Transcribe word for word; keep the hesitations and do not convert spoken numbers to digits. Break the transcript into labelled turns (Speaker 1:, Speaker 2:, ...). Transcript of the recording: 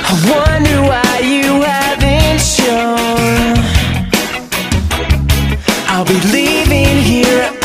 Speaker 1: I wonder why you haven't shown. I'll be leaving here